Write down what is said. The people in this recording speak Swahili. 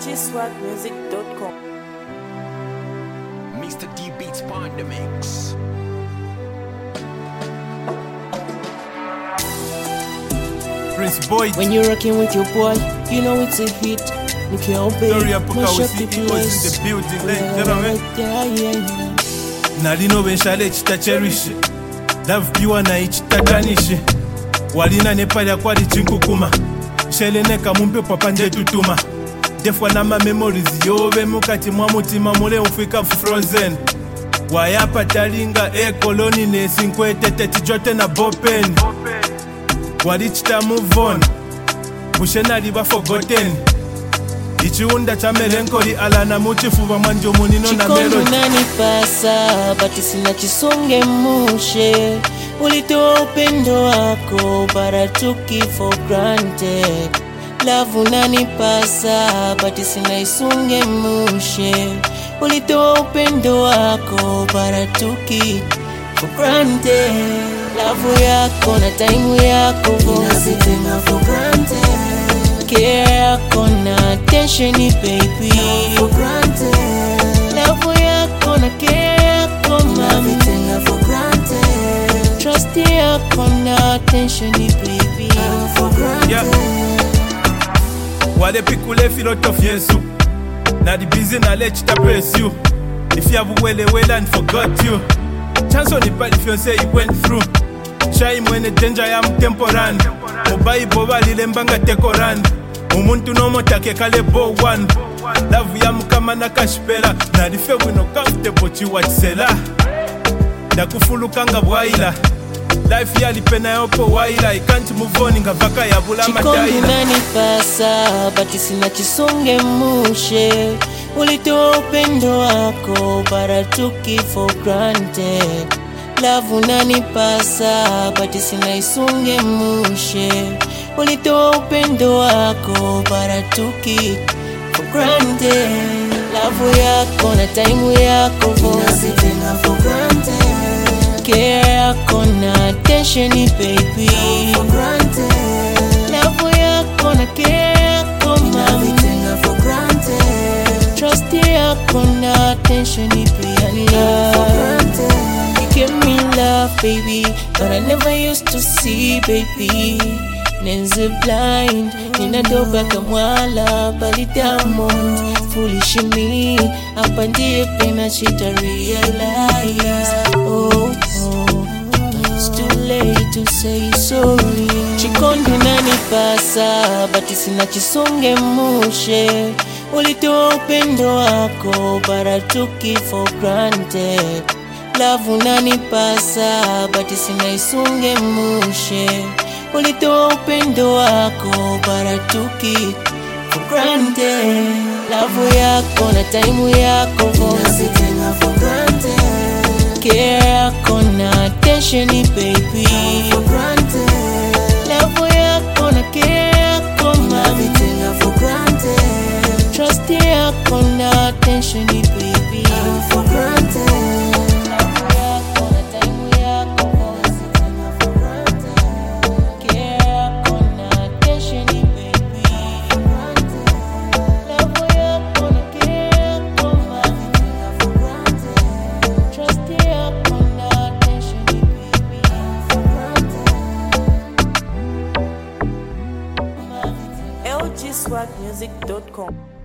lgswagmusic.com. Mr. D Beats on the mix. Prince Boy. When you're rocking with your boy, you know it's a hit. You can't pay. Sorry, Apoka Mash was up the in the place. building, ladies and gentlemen. Yeah. Nalino benshale chitacherishe Love piwa na ichitatanishe Walina nepalya kwali chinkukuma Shele neka mumpe papanje tutuma Defwa nama memories yobe mukati mwa mutima mule ufika frozen Wayapa talinga koloni nesinkwetete tijote na bopen Walichita move on Bushena liba forgotten Ichiunda cha melenkoli alana muchifuva manjo munino na melody Chikondo nanipasa, bati sina chisonge mushe. Ulitoa upendo wako, but I took it for granted. Love unanipasa, bati sina isunge mushe. Ulitoa upendo wako, but I took it for granted. Love yako na time yako, ninazitenga for granted. Care yako na attention baby, for granted. Love yako na care yako mami, tenga for granted. Trust yako na attention baby, for granted. Wale pikule filotof Yesu Na di busy na lechita press you If you have well and forgot you Chance on the part if you say you went through Shy mwene danger ya mtemporan Obai boba lile mbanga tekoran Umuntu no motake kale bo one Love ya mukama na kashpela Na dife wino comfortable chiwatisela Ndakufulukanga bwaila Life ya lipena yoko waila I can't move on nga vaka ya bula mataila Chikondo nanipasa, bati sina chisonge mushe. Ulitoa upendo wako, but I took it for granted. Love unanipasa, bati sina isunge mushe. Ulitoa upendo wako, but I took it for granted. Love yako na time yako, ninazitenga for granted. Care yako na attention baby, for granted. Love yako na care yako mami, ninazitenga for granted. Trust yako na attention baby, for granted. You give me love baby, but I never used to see baby. Nenze blind, ninadoba kamwala bali diamond. Foolish me, hapa ndiye pena chita realize. Oh, it's too late to say sorry. Chikondo nanipasa, bati sina chisonge mushe. Ulitoa upendo wako, but I took it for granted. Love unanipasa, bati sina isunge mushe. Ulitoa upendo wako, but I took it for granted. Love yako na time yako, ninazitenga for granted. Care yako na attention baby, for granted. Love yako na care yako mami, ninazitenga for granted. Trust yako na attention baby, for granted. lgswagmusic.com.